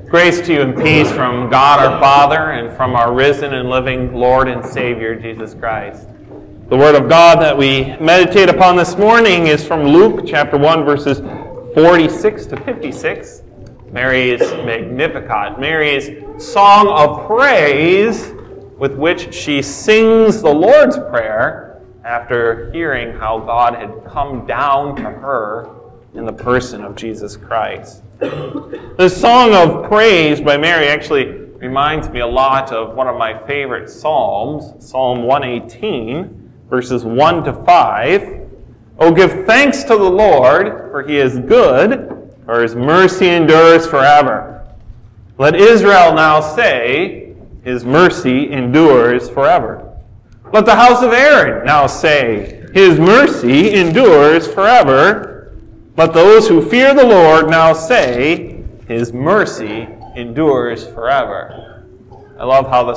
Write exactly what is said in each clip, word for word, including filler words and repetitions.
Grace to you and peace from God our Father and from our risen and living Lord and Savior, Jesus Christ. The Word of God that we meditate upon this morning is from Luke chapter one, verses forty-six to fifty-six. Mary's Magnificat, Mary's song of praise with which she sings the Lord's Prayer after hearing how God had come down to her in the person of Jesus Christ. The song of praise by Mary actually reminds me a lot of one of my favorite psalms, Psalm one eighteen, verses one to five. Oh, give thanks to the Lord, for he is good, for his mercy endures forever. Let Israel now say, his mercy endures forever. Let the house of Aaron now say, his mercy endures forever. Let those who fear the Lord now say, his mercy endures forever. I love how the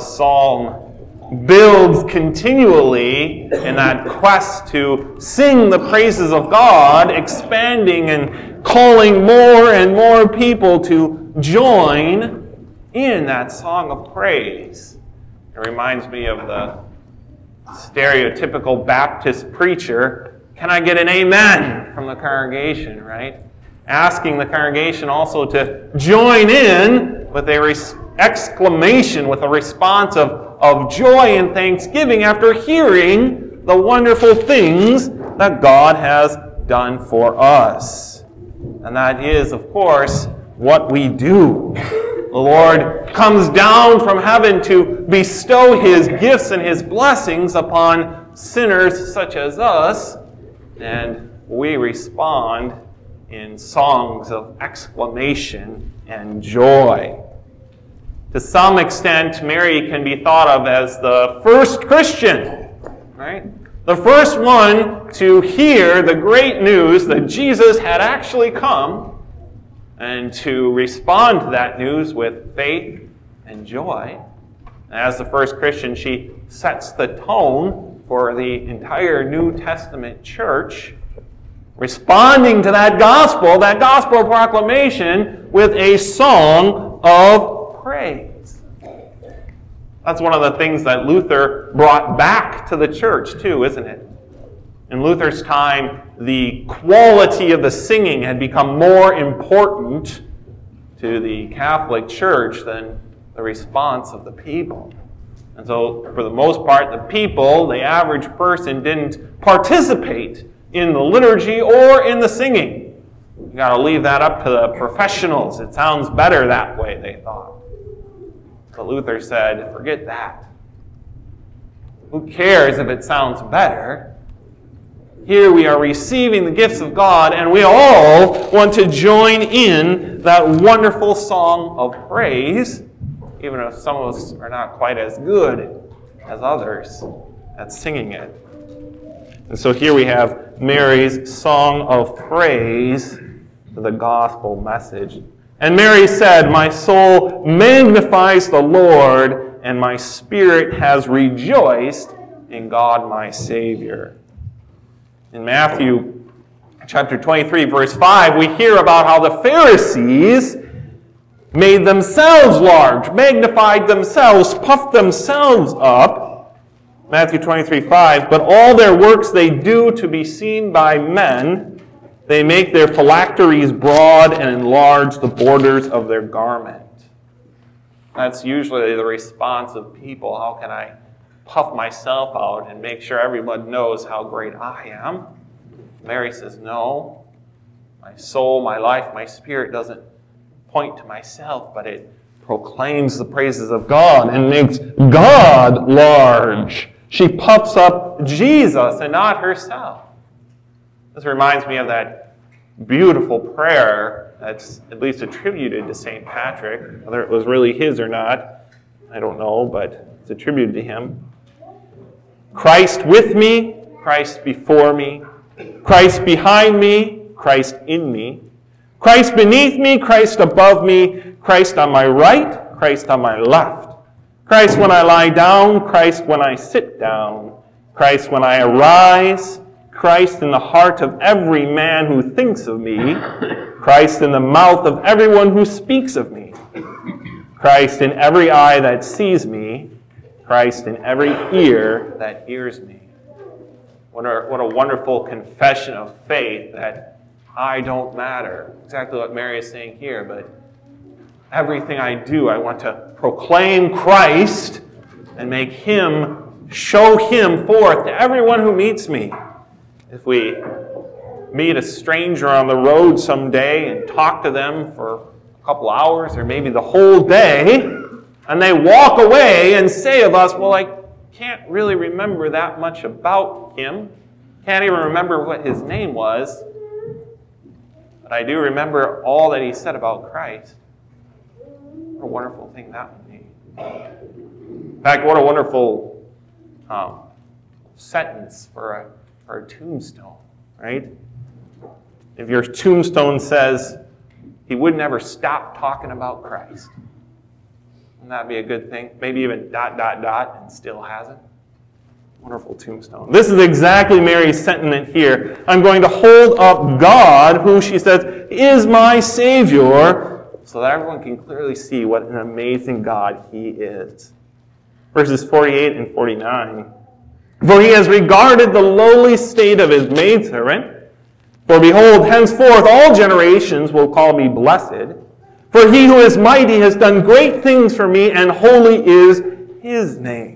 psalm builds continually in that quest to sing the praises of God, expanding and calling more and more people to join in that song of praise. It reminds me of the stereotypical Baptist preacher, can I get an amen from the congregation, right? Asking the congregation also to join in with a res- exclamation, with a response of, of joy and thanksgiving after hearing the wonderful things that God has done for us. And that is, of course, what we do. The Lord comes down from heaven to bestow his gifts and his blessings upon sinners such as us, and we respond in songs of exclamation and joy. To some extent, Mary can be thought of as the first Christian, right? The first one to hear the great news that Jesus had actually come and to respond to that news with faith and joy. And as the first Christian, she sets the tone for the entire New Testament church, responding to that gospel, that gospel proclamation, with a song of praise. That's one of the things that Luther brought back to the church too, isn't it? In Luther's time, the quality of the singing had become more important to the Catholic Church than the response of the people. And so, for the most part, the people, the average person, didn't participate in the liturgy or in the singing. You got to leave that up to the professionals. It sounds better that way, they thought. But Luther said, forget that. Who cares if it sounds better? Here we are receiving the gifts of God, and we all want to join in that wonderful song of praise, even if some of us are not quite as good as others at singing it. And so here we have Mary's song of praise to the gospel message. And Mary said, my soul magnifies the Lord, and my spirit has rejoiced in God my Savior. In Matthew chapter twenty-three, verse five, we hear about how the Pharisees made themselves large, magnified themselves, puffed themselves up. Matthew twenty-three, five, but all their works they do to be seen by men. They make their phylacteries broad and enlarge the borders of their garment. That's usually the response of people. How can I puff myself out and make sure everyone knows how great I am? Mary says, no. My soul, my life, my spirit doesn't point to myself, but it proclaims the praises of God and makes God large. She puffs up Jesus and not herself. This reminds me of that beautiful prayer that's at least attributed to Saint Patrick. Whether it was really his or not, I don't know, but it's attributed to him. Christ with me, Christ before me, Christ behind me, Christ in me, Christ beneath me, Christ above me, Christ on my right, Christ on my left, Christ when I lie down, Christ when I sit down, Christ when I arise, Christ in the heart of every man who thinks of me, Christ in the mouth of everyone who speaks of me, Christ in every eye that sees me, Christ in every ear that hears me. What a, what a wonderful confession of faith that I don't matter. Exactly what Mary is saying here, but everything I do, I want to proclaim Christ and make Him, show Him forth to everyone who meets me. If we meet a stranger on the road someday and talk to them for a couple hours or maybe the whole day, and they walk away and say of us, well, I can't really remember that much about him, can't even remember what his name was, but I do remember all that he said about Christ. What a wonderful thing that would be. In fact, what a wonderful um, sentence for a, for a tombstone, right? If your tombstone says, he would never stop talking about Christ, wouldn't that be a good thing? Maybe even dot, dot, dot, and still hasn't. Wonderful tombstone. This is exactly Mary's sentiment here. I'm going to hold up God, who she says is my Savior, so that everyone can clearly see what an amazing God He is. Verses forty-eight and forty-nine. For He has regarded the lowly state of His maidservant. For behold, henceforth all generations will call me blessed. For He who is mighty has done great things for me, and holy is His name.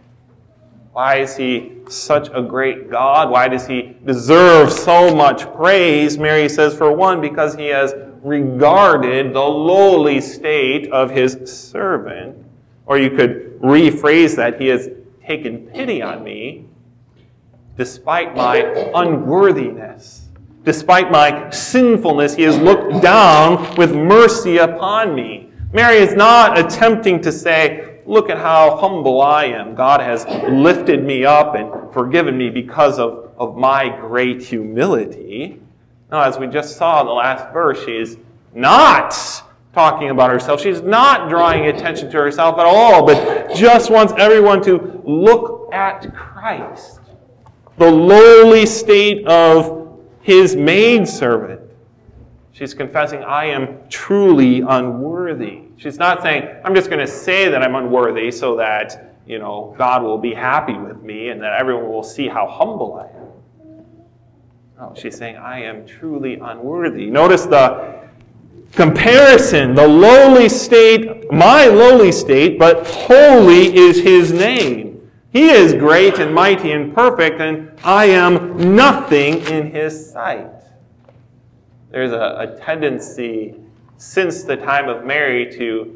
Why is He such a great God? Why does He deserve so much praise? Mary says, for one, because He has regarded the lowly state of His servant. Or you could rephrase that, He has taken pity on me despite my unworthiness. Despite my sinfulness, He has looked down with mercy upon me. Mary is not attempting to say, look at how humble I am. God has lifted me up and forgiven me because of, of my great humility. No, as we just saw in the last verse, she is not talking about herself. She's not drawing attention to herself at all, but just wants everyone to look at Christ. The lowly state of His maidservant. She's confessing, I am truly unworthy. She's not saying, I'm just going to say that I'm unworthy so that, you know, God will be happy with me and that everyone will see how humble I am. No, she's saying, I am truly unworthy. Notice the comparison, the lowly state, my lowly state, but holy is His name. He is great and mighty and perfect, and I am nothing in His sight. There's a, a tendency since the time of Mary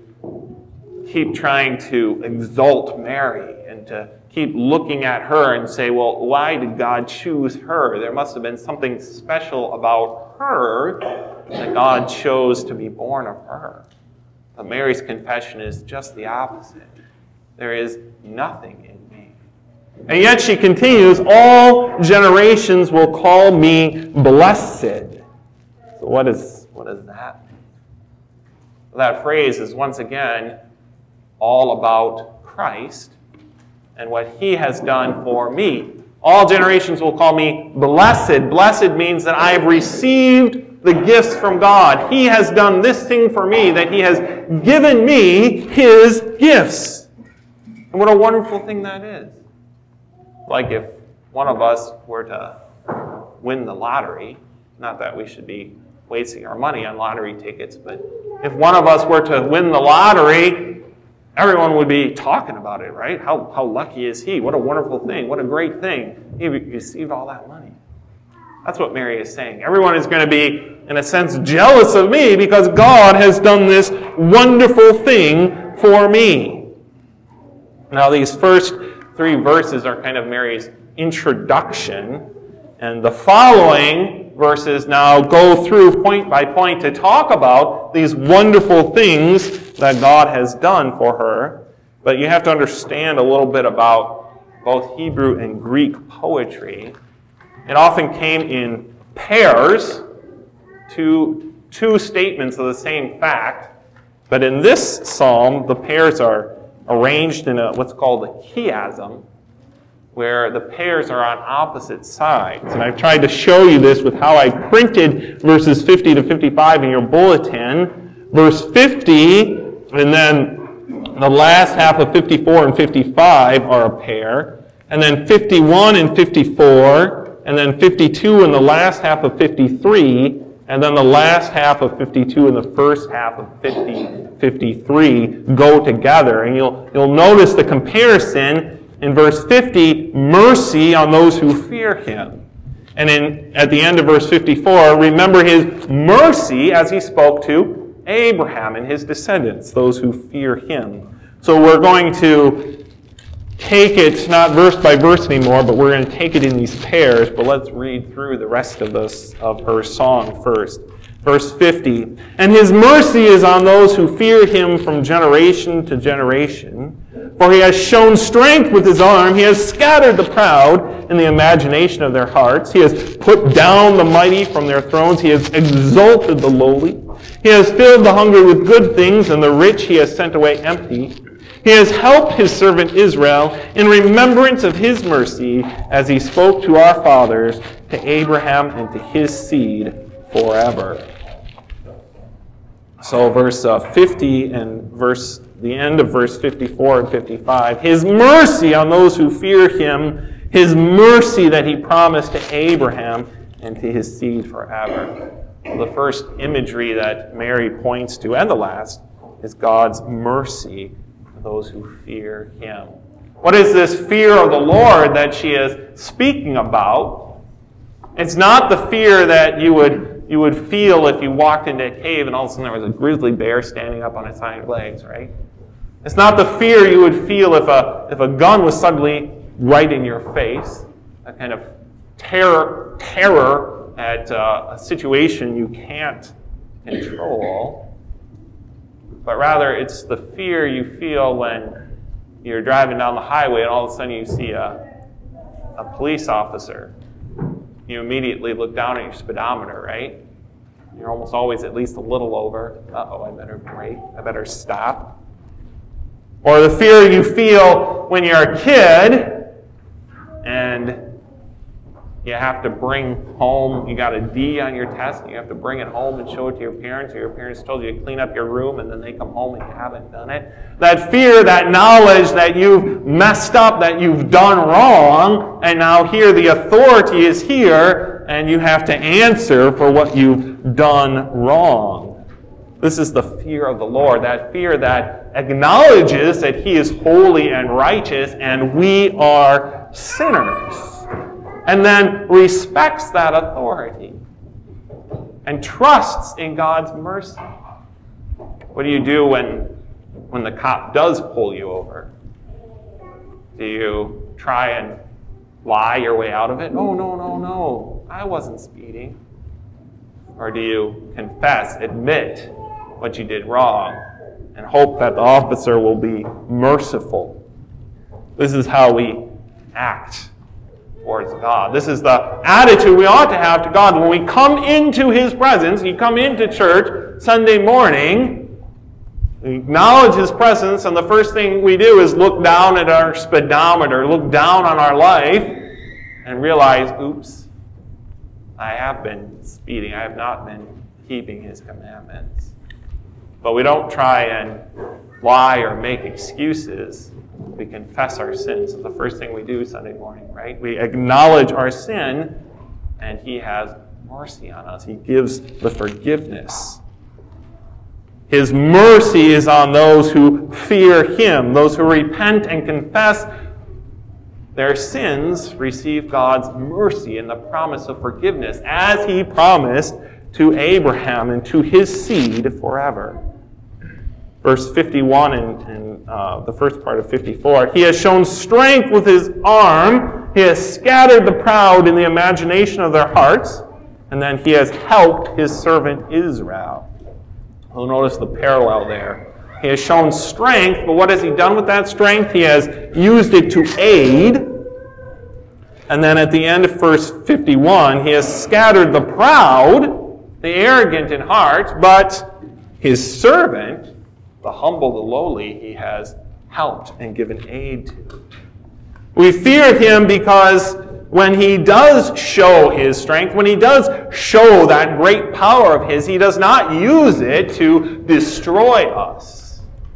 to keep trying to exalt Mary and to keep looking at her and say, well, why did God choose her? There must have been something special about her that God chose to be born of her. But Mary's confession is just the opposite. There is nothing in me. And yet she continues, all generations will call me blessed. So what is, what does that mean? Well, that phrase is once again all about Christ and what He has done for me. All generations will call me blessed. Blessed means that I have received the gifts from God. He has done this thing for me, that He has given me His gifts. And what a wonderful thing that is. Like if one of us were to win the lottery, not that we should be wasting our money on lottery tickets, but if one of us were to win the lottery, everyone would be talking about it, right? How, how lucky is he? What a wonderful thing. What a great thing. He received all that money. That's what Mary is saying. Everyone is going to be, in a sense, jealous of me because God has done this wonderful thing for me. Now, these first three verses are kind of Mary's introduction, and the following verses now go through point by point to talk about these wonderful things that God has done for her. But you have to understand a little bit about both Hebrew and Greek poetry. It often came in pairs, to two statements of the same fact. But in this psalm, the pairs are arranged in a what's called a chiasm, where the pairs are on opposite sides. And I've tried to show you this with how I printed verses fifty to fifty-five in your bulletin. Verse fifty And then the last half of fifty-four and fifty-five are a pair. And then fifty-one and fifty-four, and then fifty-two and the last half of fifty-three, and then the last half of fifty-two and the first half of fifty, fifty-three go together. And you'll, you'll notice the comparison in verse fifty, mercy on those who fear him. And in, at the end of verse fifty-four, remember his mercy as he spoke to Abraham and his descendants, those who fear him. So we're going to take it not verse by verse anymore, but we're going to take it in these pairs. But let's read through the rest of this of her song first. Verse fifty, and his mercy is on those who fear him from generation to generation. For he has shown strength with his arm. He has scattered the proud in the imagination of their hearts. He has put down the mighty from their thrones. He has exalted the lowly. He has filled the hungry with good things, and the rich he has sent away empty. He has helped his servant Israel in remembrance of his mercy, as he spoke to our fathers, to Abraham and to his seed forever. So verse uh, fifty and verse the end of verse fifty-four and fifty-five, his mercy on those who fear him, his mercy that he promised to Abraham and to his seed forever. Well, the first imagery that Mary points to, and the last, is God's mercy for those who fear him. What is this fear of the Lord that she is speaking about? It's not the fear that you would you would feel if you walked into a cave and all of a sudden there was a grizzly bear standing up on its hind legs, right? It's not the fear you would feel if a if a gun was suddenly right in your face, a kind of terror terror at uh, a situation you can't control, but rather it's the fear you feel when you're driving down the highway and all of a sudden you see a a police officer. You immediately look down at your speedometer, right? You're almost always at least a little over. Uh-oh, I better brake. I better stop. Or the fear you feel when you're a kid and you have to bring home, you got a D on your test, and you have to bring it home and show it to your parents, or your parents told you to clean up your room, and then they come home and you haven't done it. That fear, that knowledge that you've messed up, that you've done wrong, and now here the authority is here, and you have to answer for what you've done wrong. This is the fear of the Lord, that fear that acknowledges that he is holy and righteous, and we are sinners. And then respects that authority and trusts in God's mercy. What do you do when, when the cop does pull you over? Do you try and lie your way out of it? Oh, no, no, no, I wasn't speeding. Or do you confess, admit what you did wrong, and hope that the officer will be merciful? This is how we act towards God. This is the attitude we ought to have to God. When we come into his presence, you come into church Sunday morning, we acknowledge his presence, and the first thing we do is look down at our speedometer, look down on our life, and realize, oops, I have been speeding. I have not been keeping his commandments. But we don't try and lie or make excuses. We confess our sins. It's the first thing we do Sunday morning, right? We acknowledge our sin, and he has mercy on us. He gives the forgiveness. His mercy is on those who fear him. Those who repent and confess their sins receive God's mercy and the promise of forgiveness, as he promised to Abraham and to his seed forever. Verse fifty-one and, and uh, the first part of fifty-four, he has shown strength with his arm. He has scattered the proud in the imagination of their hearts. And then he has helped his servant Israel. You'll notice the parallel there. He has shown strength, but what has he done with that strength? He has used it to aid. And then at the end of verse fifty-one, he has scattered the proud, the arrogant in heart, but his servant, the humble, the lowly, he has helped and given aid to. We fear him because when he does show his strength, when he does show that great power of his, he does not use it to destroy us.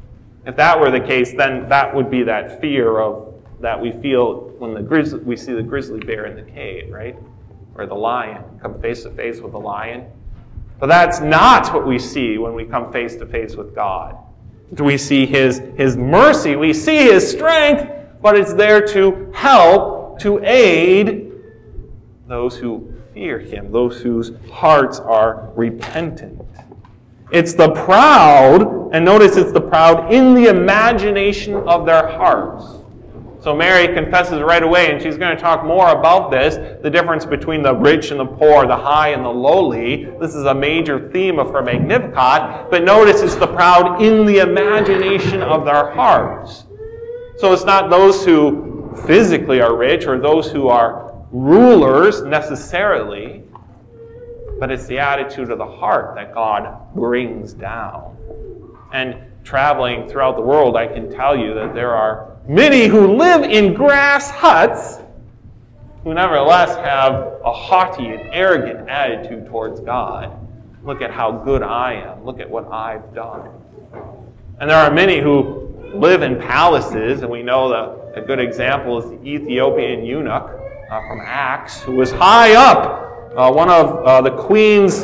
If that were the case, then that would be that fear of that we feel when the grizzly, we see the grizzly bear in the cave, right? Or the lion, come face to face with the lion. But that's not what we see when we come face to face with God. We see his, his mercy, we see his strength, but it's there to help, to aid those who fear him, those whose hearts are repentant. It's the proud, and notice it's the proud in the imagination of their hearts. So Mary confesses right away, and she's going to talk more about this, the difference between the rich and the poor, the high and the lowly. This is a major theme of her Magnificat. But notice it's the proud in the imagination of their hearts. So it's not those who physically are rich or those who are rulers necessarily, but it's the attitude of the heart that God brings down. And traveling throughout the world, I can tell you that there are many who live in grass huts who nevertheless have a haughty and arrogant attitude towards God. Look at how good I am. Look at what I've done. And there are many who live in palaces, and we know that a good example is the Ethiopian eunuch uh, from Acts, who was high up, uh, one of uh, the queen's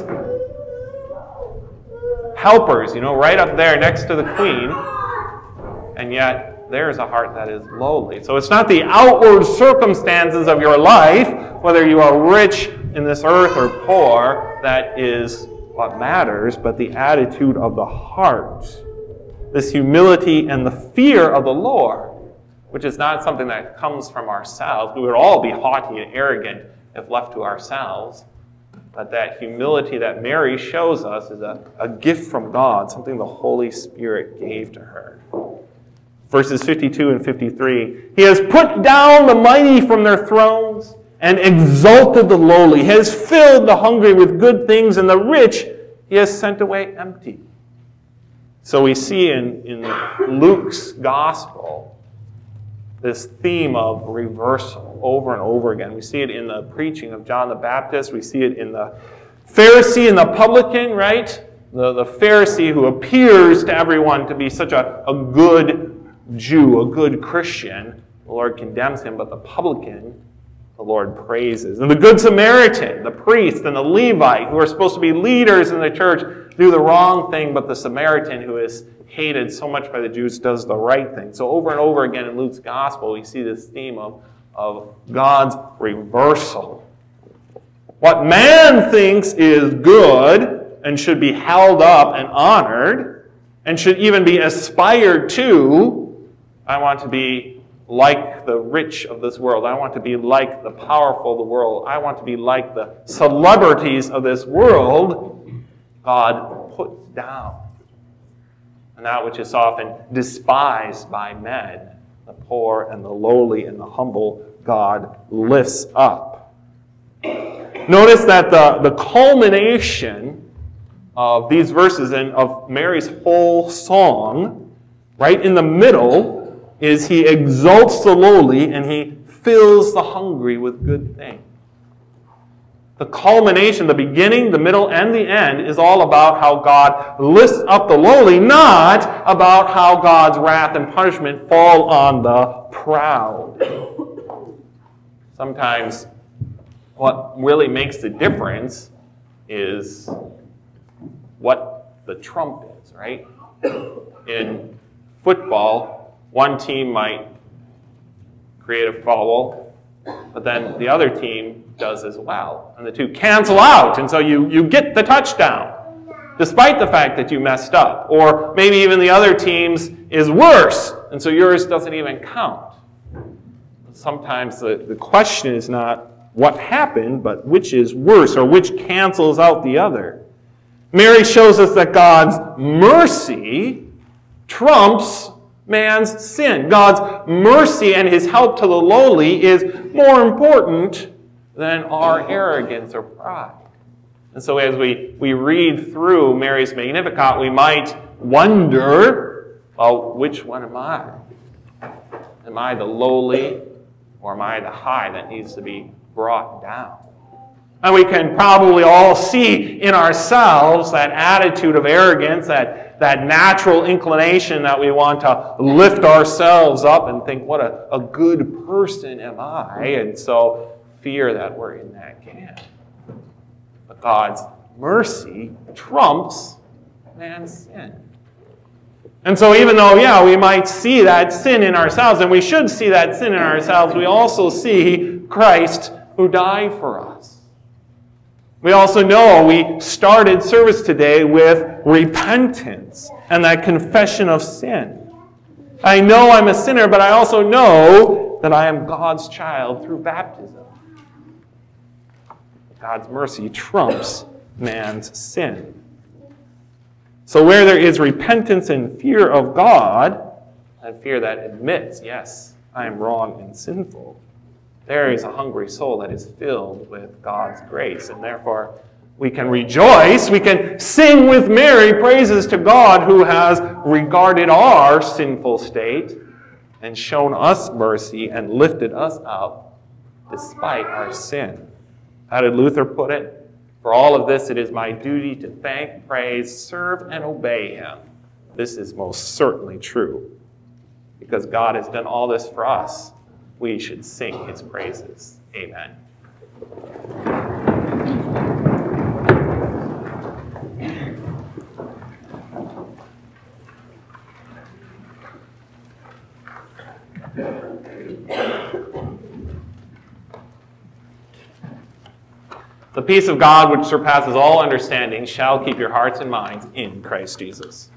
helpers, you know, right up there next to the queen, and yet there's a heart that is lowly. So it's not the outward circumstances of your life, whether you are rich in this earth or poor, that is what matters, but the attitude of the heart. This humility and the fear of the Lord, which is not something that comes from ourselves. We would all be haughty and arrogant if left to ourselves. But that humility that Mary shows us is a, a gift from God, something the Holy Spirit gave to her. Verses fifty-two and fifty-three, he has put down the mighty from their thrones and exalted the lowly. He has filled the hungry with good things, and the rich he has sent away empty. So we see in, in Luke's gospel this theme of reversal over and over again. We see it in the preaching of John the Baptist. We see it in the Pharisee and the publican, right? The, the Pharisee who appears to everyone to be such a, a good Jew, a good Christian. The Lord condemns him, but the publican, the Lord praises. And the Good Samaritan, the priest and the Levite, who are supposed to be leaders in the church, do the wrong thing, but the Samaritan, who is hated so much by the Jews, does the right thing. So over and over again in Luke's gospel, we see this theme of, of God's reversal. What man thinks is good and should be held up and honored and should even be aspired to, I want to be like the rich of this world. I want to be like the powerful of the world. I want to be like the celebrities of this world. God puts down. And that which is often despised by men, the poor and the lowly and the humble, God lifts up. Notice that the, the culmination of these verses and of Mary's whole song, right in the middle, is he exalts the lowly and he fills the hungry with good things. The culmination, the beginning, the middle, and the end is all about how God lifts up the lowly, not about how God's wrath and punishment fall on the proud. Sometimes what really makes the difference is what the trump is, right? In football, one team might create a foul, but then the other team does as well. And the two cancel out, and so you, you get the touchdown, despite the fact that you messed up. Or maybe even the other team's is worse, and so yours doesn't even count. Sometimes the, the question is not what happened, but which is worse, or which cancels out the other. Mary shows us that God's mercy trumps man's sin. God's mercy and his help to the lowly is more important than our arrogance or pride. And so as we, we read through Mary's Magnificat, we might wonder, well, which one am I? Am I the lowly, or am I the high that needs to be brought down? And we can probably all see in ourselves that attitude of arrogance, that that, that natural inclination that we want to lift ourselves up and think, what a, a good person am I? And so fear that we're in that camp. But God's mercy trumps man's sin. And so even though, yeah, we might see that sin in ourselves, and we should see that sin in ourselves, we also see Christ who died for us. We also know we started service today with repentance and that confession of sin. I know I'm a sinner, but I also know that I am God's child through baptism. God's mercy trumps man's sin. So where there is repentance and fear of God, and fear that admits, yes, I am wrong and sinful, there is a hungry soul that is filled with God's grace. And therefore, we can rejoice, we can sing with Mary praises to God who has regarded our sinful state and shown us mercy and lifted us up despite our sin. How did Luther put it? For all of this, it is my duty to thank, praise, serve, and obey him. This is most certainly true. Because God has done all this for us, we should sing his praises. Amen. The peace of God, which surpasses all understanding, shall keep your hearts and minds in Christ Jesus.